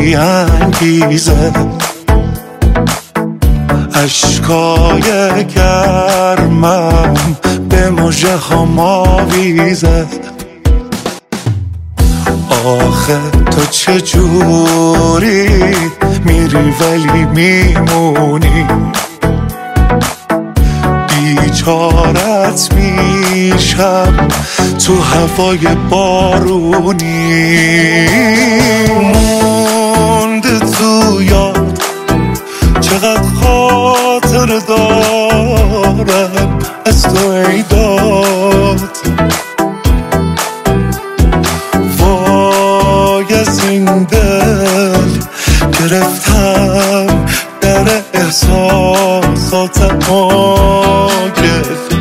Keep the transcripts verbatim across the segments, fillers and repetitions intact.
بی انگیزه، اشکای گرمم به مژه هام آویزه. آخه تو چجوری میری ولی میمونی، بیچارت میشم تو هوای بارونی. مونده تو یاد چقدر خاطر دارم از تو ای داد، وای از این دل گرفتم در احساساتم آگه.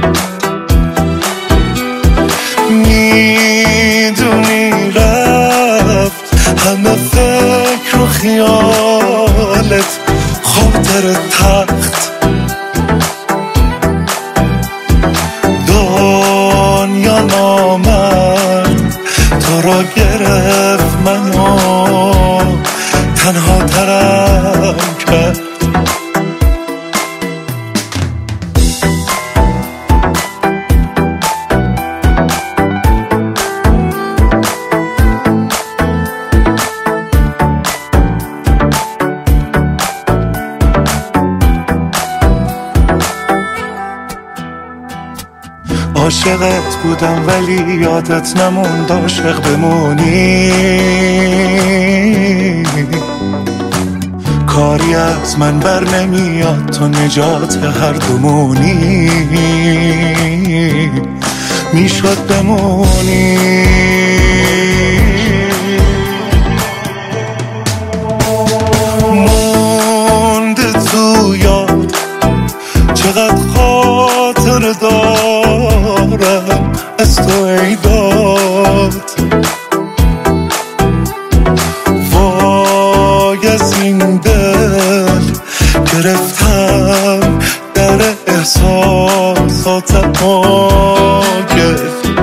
میدونی رفت همه فکر و خیالت خاطر تخت، دنیا نامد تو را گرفت منو تنها ترم کرد. عاشقت بودم ولی یادت نموند عاشق بمونی، کاری از من بر نمیاد تو نجات هر دومونی، میشد بمونی. مونده تو یاد چقدر خاطر دارم از تو ای داد، وای از این دل گرفتم در احساساتم آگه.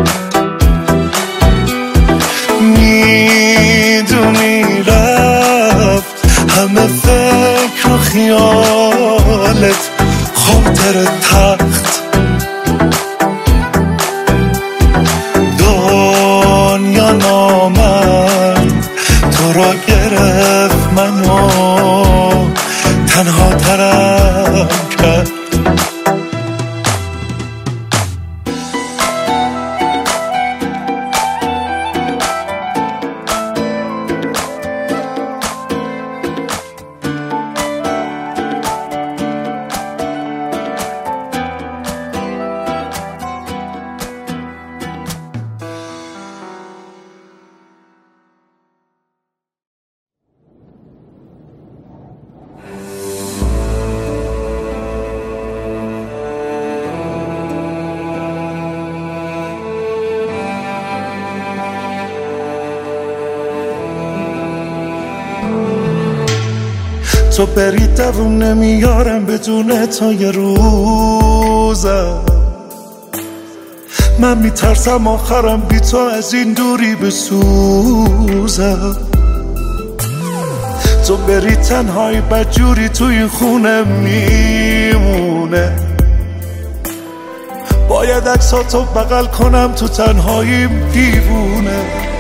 میدونی رفت همه فکر و خیالت خاطر تخت، دنیا نامد تو را گرفت منو تنها ترم کرد. تو بری دوون نمیارم بدون تو یه روزم، من میترسم آخرم بی تو از این دوری بسوزم. تو بری تنهایی بدجوری تو این خونه میمونه، باید عکساتو بغل کنم تو تنهاییم دیوونه.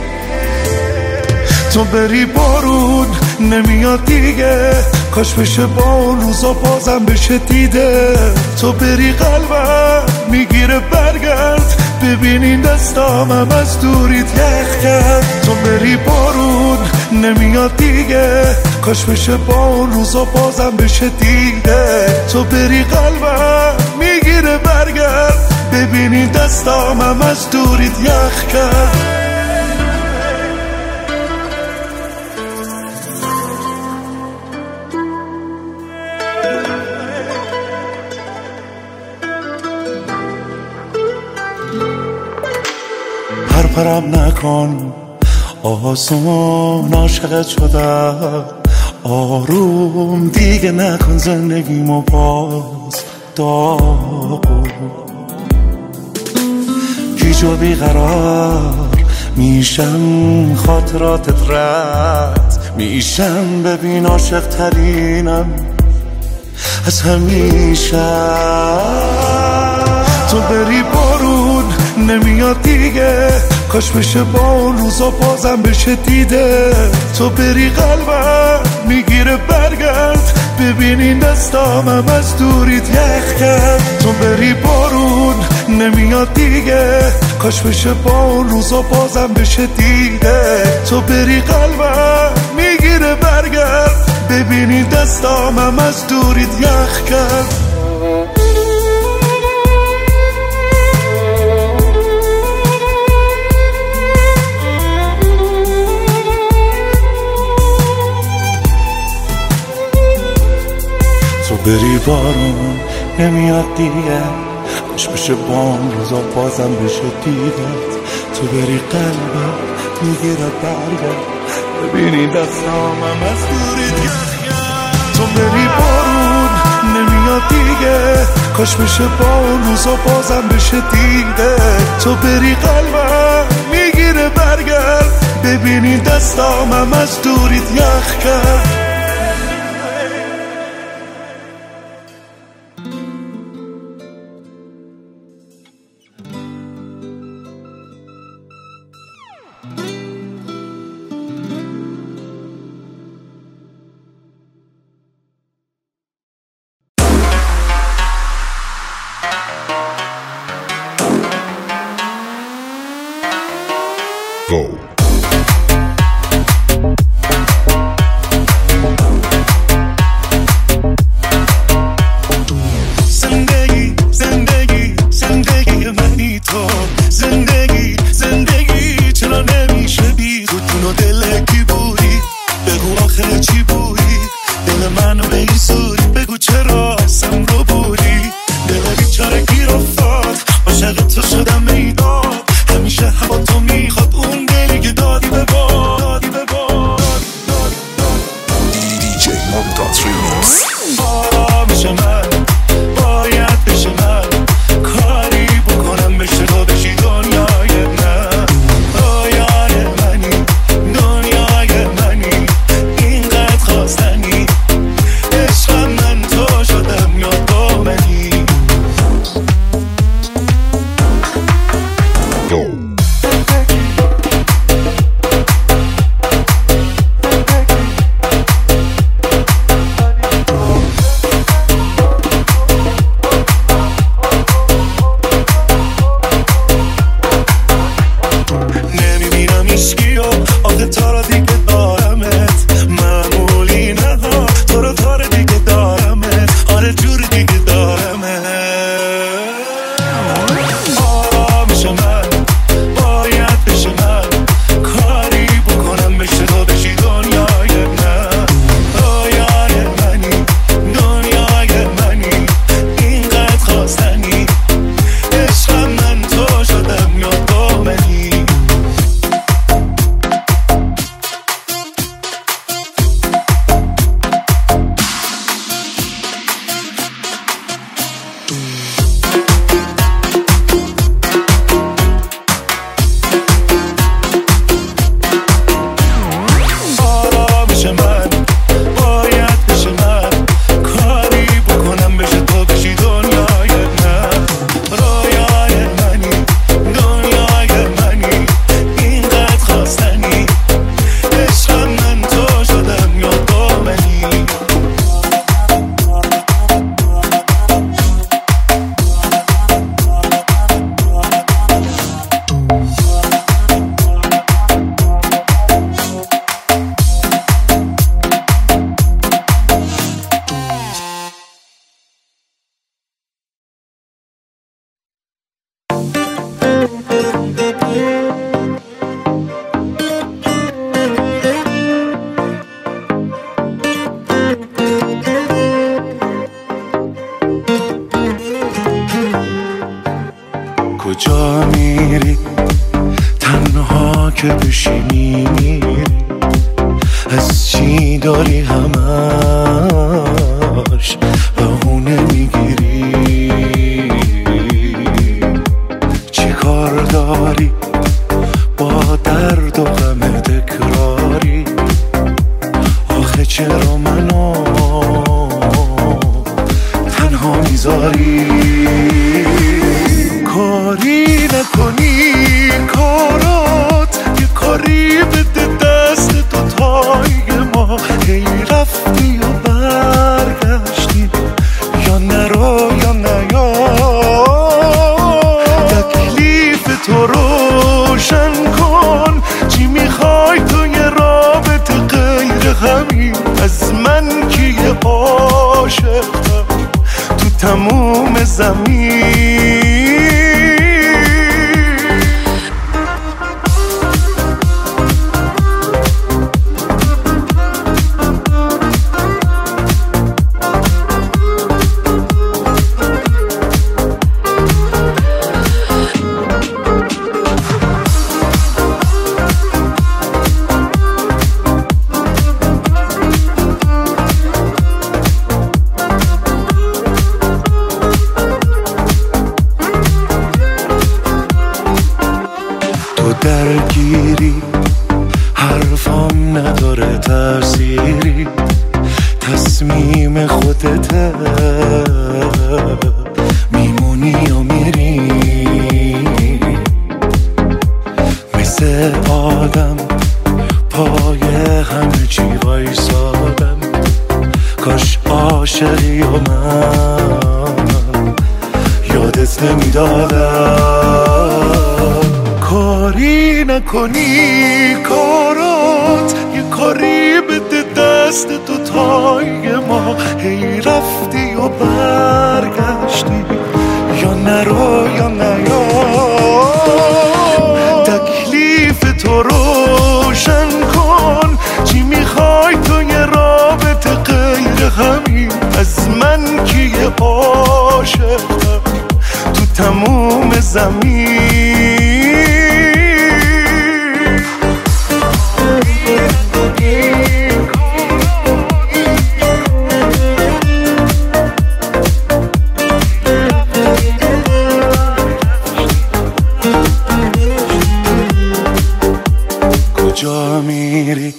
تو بری بارون نمیاد دیگه، کاش بشه با اون روزا بازم بشه دیده. تو بری قلبم میگیره برگرد، ببینین دستامم از دوریت یخ کرد. تو بری بارون نمیاد دیگه، کاش بشه با اون روزا بازم بشه دیده. تو بری قلبم میگیره برگرد، ببینین دستامم از دوریت یخ کرد. پرپرم نکن آسون، عاشقت شدم آروم دیگه نکن زندگیمو باز داغون. گیج و بیقرار میشم خاطراتت رد میشم ببین عاشق ترینم از همیشه. تو بری بارون نمیاد دیگه، کاش بشه با اون روزا بازم بشه دیده. تو بری قلبم میگیره برگرد، ببینین دستامم از دوریت یخ کرد. تو بری بارون نمیاد دیگه، کاش بشه با اون روزا بازم بشه دیده. تو بری قلبم میگیره برگرد، ببینین دستامم از دوریت یخ کرد. تو بری بارون نمیاد دیگه، کاش بشه با اون روزا بازم بشه دیدت. تو بری قلبم میگیره برگرد، ببینی دستامم از دوریت یخ کرد. تو بری بارون نمیاد دیگه، کاش بشه با اون روزا بازم بشه دیده. تو بری قلبم میگیره برگرد، ببینی دستامم از دوریت یخ کرد. زندگی زندگی زندگی منی تو، زندگی زندگی چرا نمیشه بی تو؟ جون و دل کی بودی؟ بگو آخر چی بودی؟ دل منو به این سوری بگو چرا اصلا رو بودی؟ دل بیچاره گیر افتاد، عاشق تو شدم میداد، همیشه هوا تو میخواد اون دلی که دادی به باد، دادی به باد. دی جی ممتاز ریمیکس. آرامیش من باید بشه، من کاری بکنم بشه تو بشی دنیای من. آیای منی دنیای منی، اینقدر خواستنی، عشقم من تو شدم یا تو منی. نمیبینم ایشکی و آخه تا را دیگه دارمت، معمولی نه ها تو رو کار دیگه دارمت، آره جور دیگه دارمت. آرامیش من باید بشه، من کاری بکنم بشه تو بشی دنیای من. آیای منی دنیای منی، اینقدر خواستنی، عشقم من تو شدم یا تو منی. آرامیش من باید بشه، من کاری بکنم بشه تو بشی دنیای من. رویای منی دنیای منی، اینقدر خواستنی، عشقم من تو شدم یا تو منی. کجا میری تنها که بشینی؟ میری از چی داری همش بهونه میگیری؟ چی کار داری با درد و غم تکراری؟ چرا منو تنها میذاری؟ کاری نکنی کارات یه کاری بده دست دوتای ما. هی رفتی و برگشتی یا نرو یا نیا. تکلیف تو روشن کن، چی میخوای تو یه رابطه غیر همین؟ از من که یه عاشقم تو تموم زمین. درگیری حرفام نداره تأثیری، تصمیم خودته، میمونی و میری. مثل آدم پای همه چی وایسادم، کاش عاشقی و من یادت نمیدادم. کاری نکنی کارات یه کاری بده دست دوتای ما. هی رفتی و برگشتی یا نرو یا نیا. تکلیف تو روشن کن، چی میخوای تو یه رابطه غیر همین؟ از من که یه عاشقم تو تموم زمین. کجا میری؟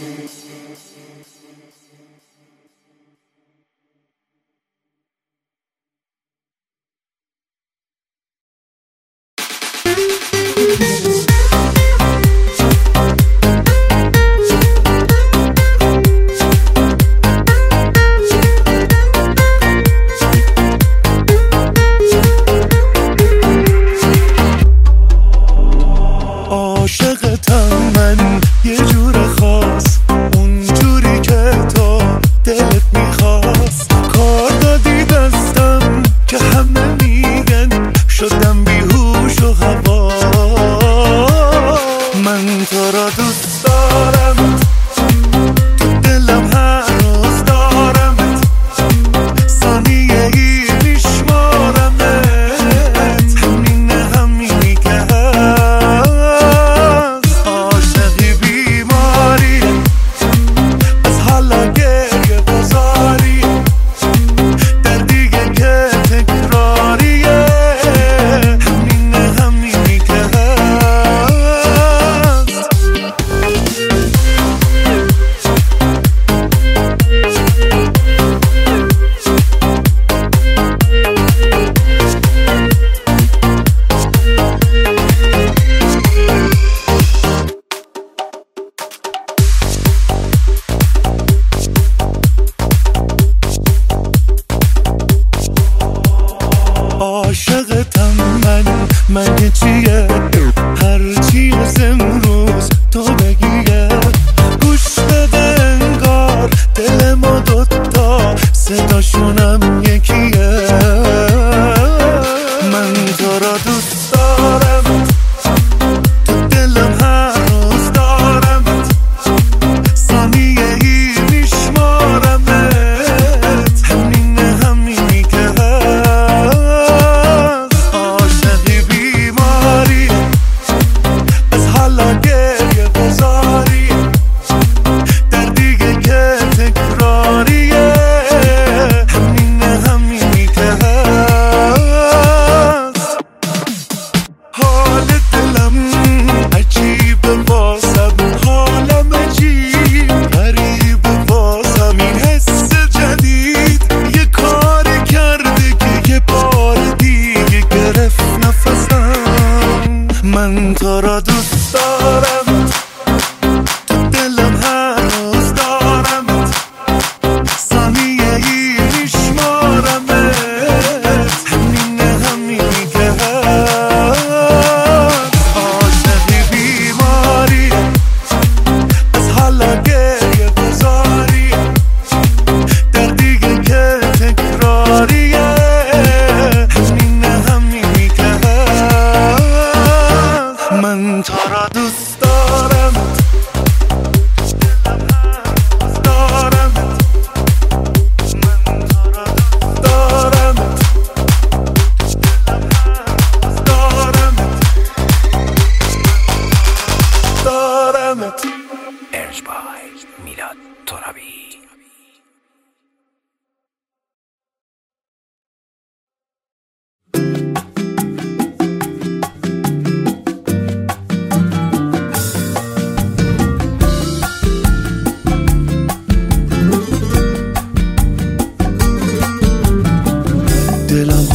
عاشقتم من یه جور خاص، اون جوری که تو دلت میخواست. کار دادی دستم که همه میگن شدم بیهوش و حواس. من تو را دوست دارم، تو دلم هر روز دارمت، ثانیه ای میشمارمت. همین همینی که عاشقتم من مگه چیه؟ هرچی از امروز تو بگیه. گوش بده انگار دل ما دوتا صداشونم یکیه. من تو را دوست دارم، تو دلم هر روز دارمت، ثانیه ای میشمارمت. همین همینی که هست، عاشقی بیمار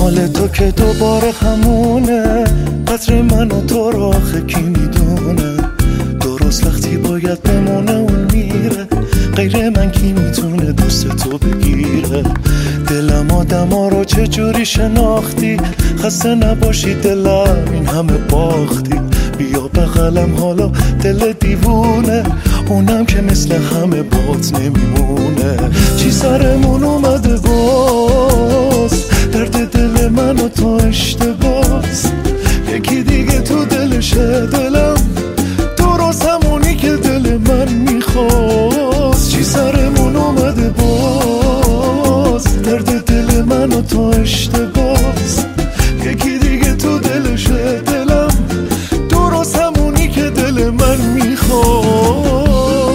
مال تو که دوباره همونه، قدر من و تو را آخه کی میدونه. درست وقتی باید بمونه اون میره، غیر من کی میتونه دوست تو بگیره. دلم آدما رو چجوری شناختی، خسته نباشی دلم این همه باختی. بیا بغلم حالا دل دیوونه، اونم که مثل همه بات نمیمونه. چی سرمون اومده باز، درد دل من و تو اشتباس. یکی دیگه تو دلشه دلم، درست همونی که دل من میخواست. چی سرمون اومده باز، درد دل من و تو اشتباس. یکی دیگه تو دلشه دلم، درست همونی که دل من میخواست.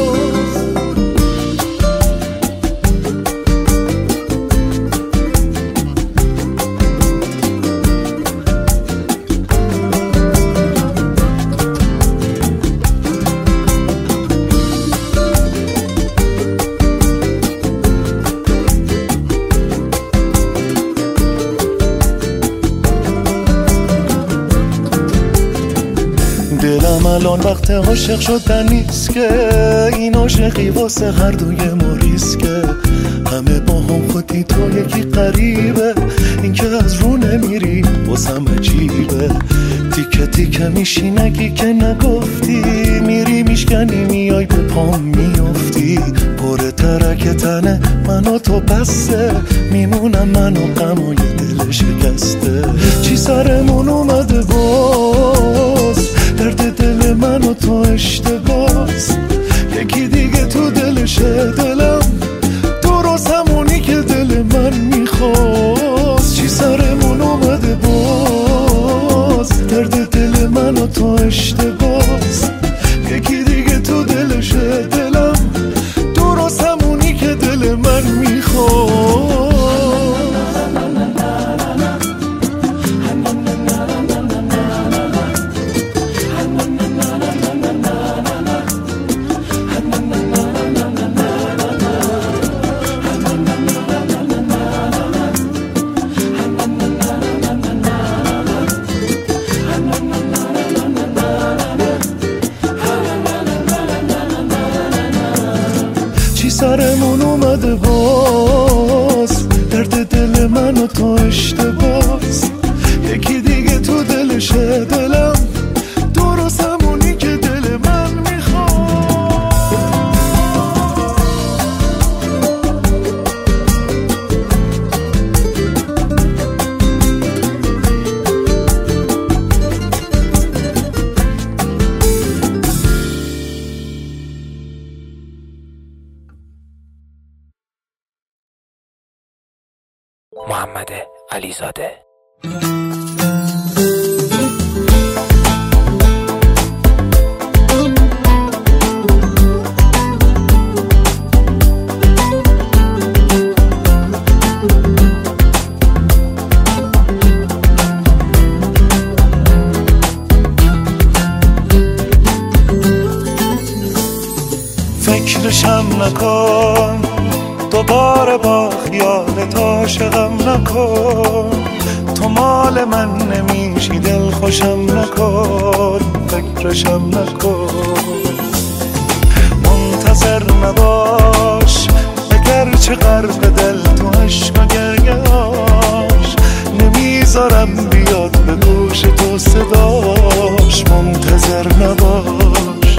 دلم الان وقت عاشق شدن نیست که، این عاشقی واسه هر دوی ما ریسکه. همه با هم خودی تو یکی قریبه، این که از رو نمیری واسم عجیبه. تیکه تیکه میشی نگی که نگفتی، میری میشکنی میای به پام میافتی. پر ترک تنه من و تو بسته، میمونم من و غم و یه دل شکسته. چی سرمون اومده باز، درد دل من و تو اشتباس. یکی دیگه تو دلشه دلم، درست همونی که دل من میخواست. چی سرمون اومده باز، درد دل من و تو اشتباس. یکی دیگه تو دلشه دلم، درست همونی که دل من میخواست. سرمون اومده باز، درد دل من و تو اشتباس. یکی دیگه تو دلشه دلم، درست همونی که دل من میخواد. محمد علیزاده. فکرشم نکن دوباره با خیالت عاشقم نکن. تو مال من نمیشی دل خوشم نکن، فکرشم نکن. منتظر نباش اگرچه غرق دل تو عشق و گریه‌اش. نمیذارم بیاد به گوش تو صداش، منتظر نباش.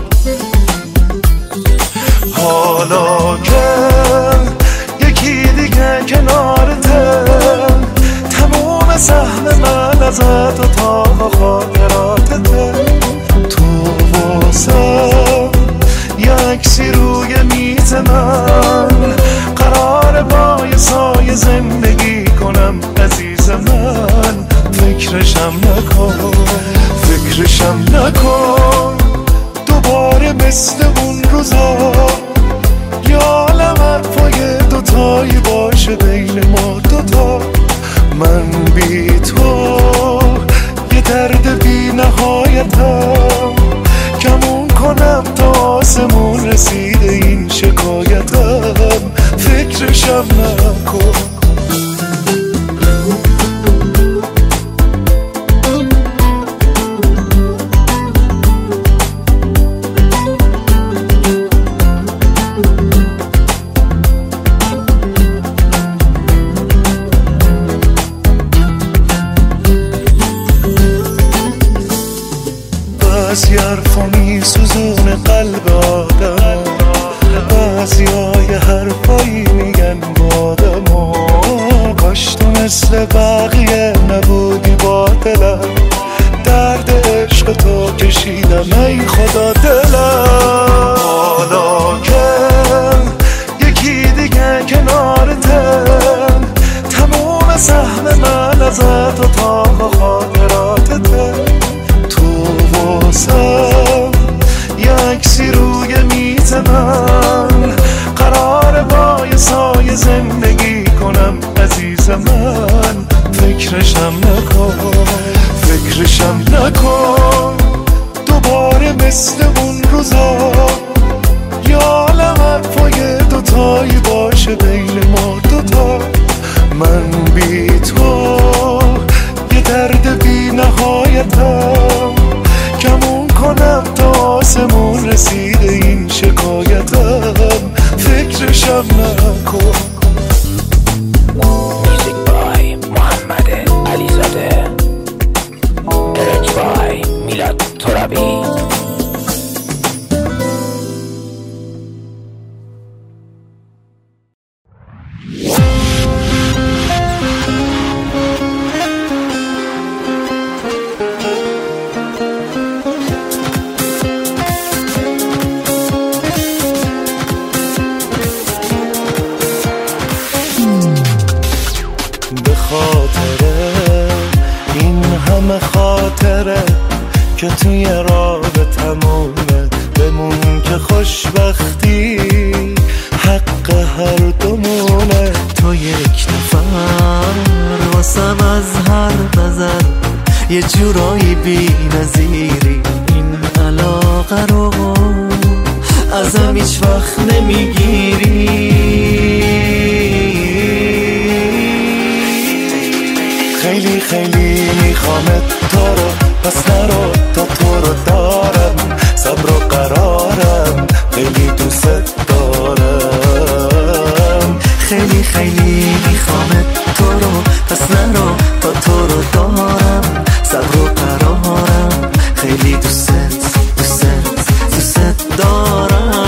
حالا که یکی دیگه کنارته، تموم سهم من ازت و تا خاطراتته. تو واسم یکسی روی میز من، قرار با یه سایه زندگی کنم عزیز من. فکرشم نکن، فکرشم نکن دوباره مثل اون روزا. یا عالم حرفای دوتایی باشه بین ما دوتا. من بی تو یه درد بی نهایتم، کمون کنم تا آسمون رسیده این شکایتم. فکرشم نکن. بعضی حرفا میسوزونه قلب آدم، بعضی های حرفایی میگن با آدم. کاش تو مثل بقیه نبودی با دلم، درد عشق تو کشیدم ای خدا دلم. حالا که یکی دیگه کنارتم، تموم سهم من ازت و تا خاطراتته. تو واسم یکسی روی میز من، قرار با یه سایه زندگی کنم عزیز من. فکرشم نکن فکرشم نکن دوباره مثل اون روزا، یا عالم حرفای دوتایی باشه بین ما دوتا. من بی تو یه درد بی نهایتم، کمون کنم تا آسمون رسیده این شکایتم. فکرشم نکن. موزیک بای محمد علیزاده، ارنج بای میلاد ترابی. که توی رابطمونه بمون که خوشبختی حق هر دومونه. تو یک نفر واسم از هر نظر یه جورایی بی نظیری. این علاقه رو ازم هیچ وقت نمیگیری. خیلی خیلی میخوامت تو رو، پس نرو تا تو رو دارم. صبر و قرارم خیلی دوست دارم. خیلی خیلی میخوامت تو رو، پس نرو تا تو رو دارم. صبر و قرارم خیلی دوست دوست دوست دارم.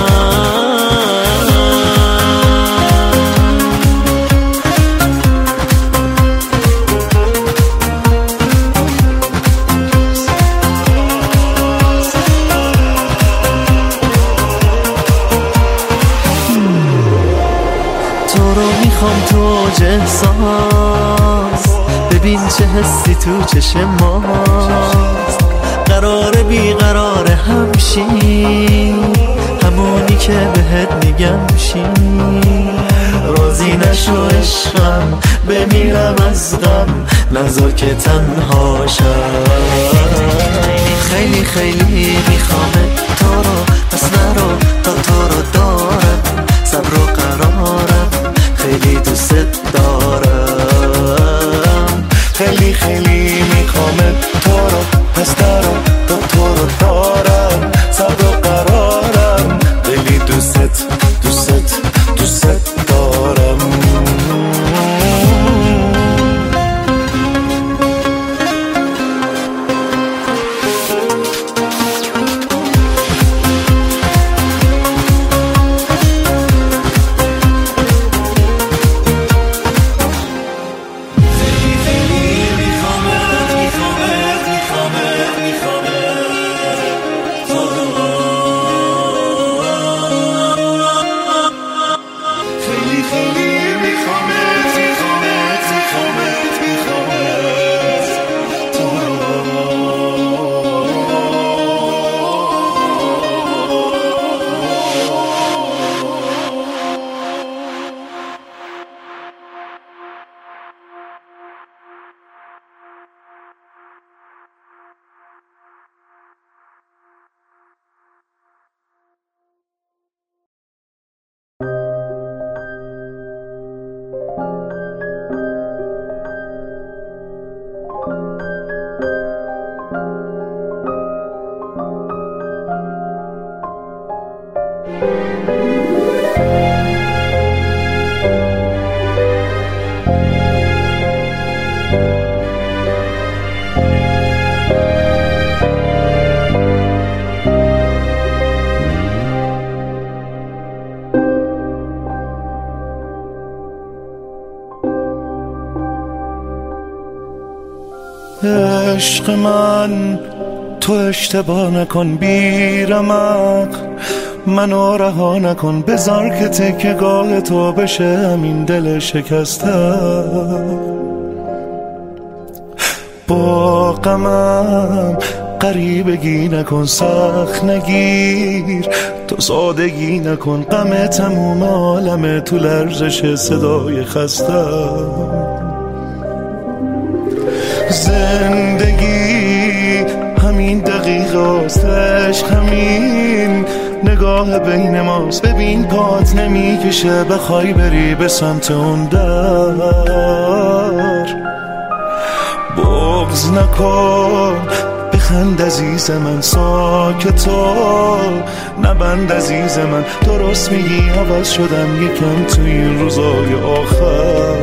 میخوام تو احساس ببین چه حسی تو چشم ماست. قراره بیقراره همشی، همونی که بهت میگم شی. راضی نشو عشقم بمیرم از غم، نذار که تنها شم. خیلی خیلی میخوامت تو رو، پس نرو تا تو رو دارم. صبر و قرارم خیلی دوست دارم. خیلی خیلی میخوامت تو رو، پس نرو تا تو رو دارم. صبر و قرارم خیلی دوست دوست دوست دارم. خیلی خیلی میخوامت عشق من تو اشتباه نکن بیرمق، منو رها نکن، بذار که تکیه‌گاه تو بشه همین دل شکسته. با غمم غریبگی نکن، سخت نگیر، تو سادگی نکن، غم تموم عالمه تو لرزش صدای خسته. زندگی همین دقیقه است، عشق همین نگاه بین ماست. ببین پات نمیکشه بخوای بری به سمت اون در. بغض نکن، بخند عزیز من، ساکتا نبند عزیز من. درست میگی عوض شدم یکم تو این روزای آخر.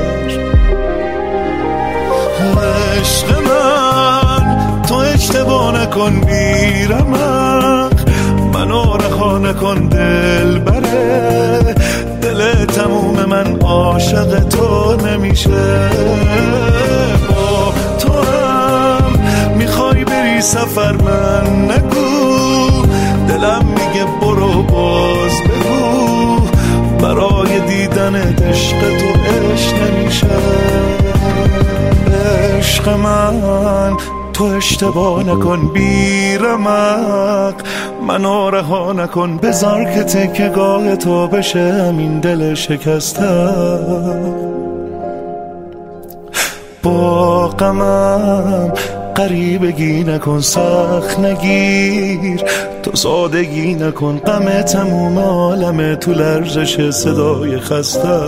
عشق من تو اشتباه نکن بیرمق، منو رها نکن دل بره. دل تموم من عاشق تو نمیشه. با تو هم میخوای بری سفر من نگو، دلم میگه برو باز بگو. برای دیدن عشق تو عشق نمیشه. عشق من تو اشتباه نکن بیرمق، منو رها نکن، بذار که تکیه‌گاه تو بشه همین دل شکسته. با غمم غریبگی نکن، سخت نگیر، تو سادگی نکن، غم تموم عالمه تو لرزش صدای خسته.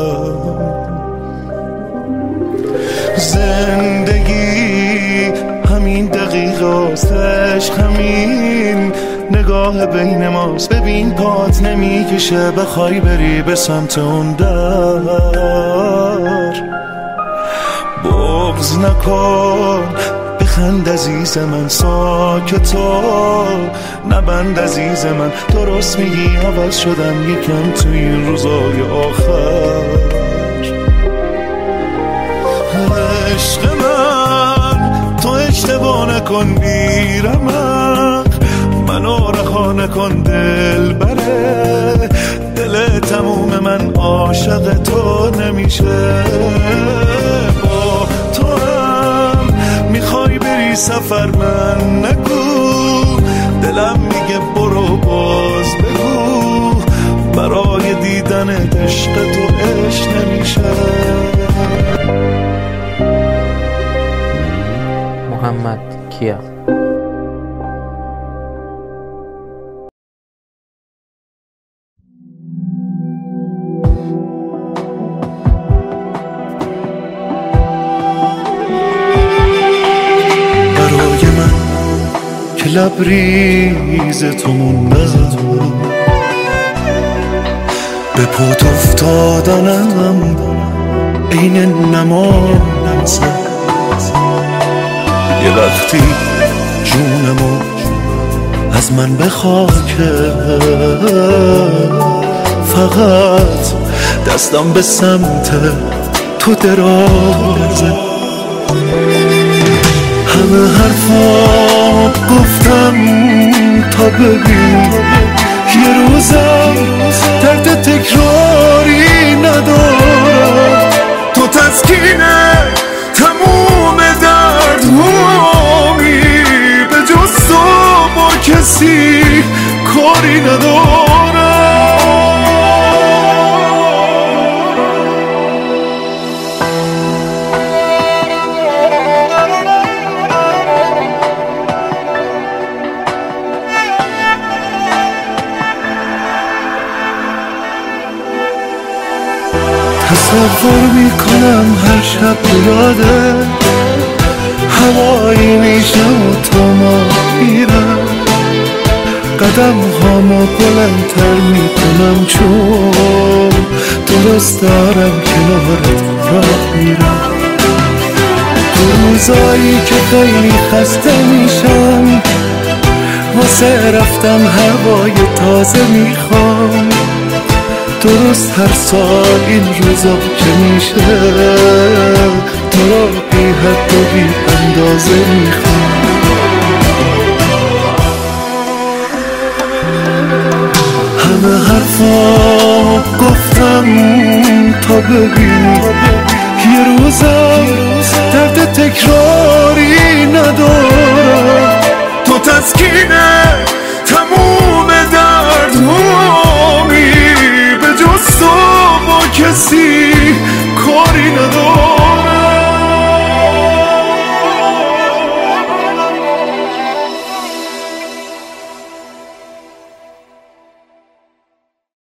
زندگی همین دقیقه است، عشق همین نگاه بین ماست. ببین پات نمیکشه بخوای بری به سمت اون در. بغض نکن، بخند عزیز من، ساکتا نبند عزیز من. درست میگی عوض شدم یکم تو این روزای آخر. عشق من تو اشتباه نکن بیرمق، منو رها نکن دل بره. دل تموم من عاشق تو نمیشه. با تو هم میخوای بری سفر من نگو، دلم میگه برو باز بگو. برای دیدن عشق تو عشق نمیشه. محمد کیا. برای من که لبریز تو موندم، به پات افتادنم این نماز. یه وقتی جونمو از من بخواکه، فقط دستم به سمت تو درازه. همه حرفا گفتم تا ببین یه روزم درد تکراری ندارم. تو تسکینه تموم درد همی، به جز تو با کسی کاری ندارم. تصور میکنم هر شب یاده هوایی میشم و تو ما میرم. قدم هامو بلندتر میکنم چون درست دارم کنارت راه میرم. تو روزایی که خیلی خسته میشم، واسه رفتم هوای تازه میخوام. درست هر سال این روزا که میشه تو رو حتی بی اندازه میخوام. همه حرفا گفتم تا ببینی یه روزم درد تکراری ندارم. تو تسکینه